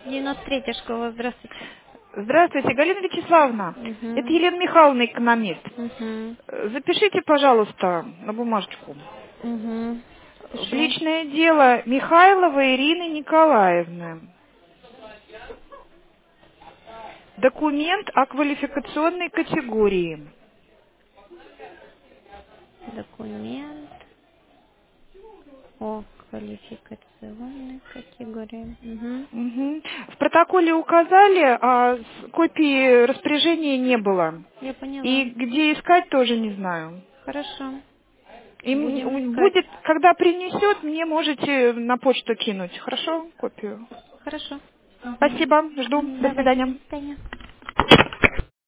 93-я школа, здравствуйте. Здравствуйте, Галина Вячеславовна. Это Угу. Елена Михайловна, экономист. Угу. Запишите, пожалуйста, на бумажечку. Угу. В Пишу. личное дело Михайловой Ирины Николаевны. Документ о квалификационной категории. Документ о квалификационной категории. Угу. Мгм. В протоколе указали, а копии распоряжения не было. Я И поняла. где искать, тоже не знаю. Хорошо. И Будем искать. будет, когда принесет, мне можете на почту кинуть. Хорошо? Копию. Хорошо. Угу. Спасибо. Жду. До Давайте, до свидания. свидания.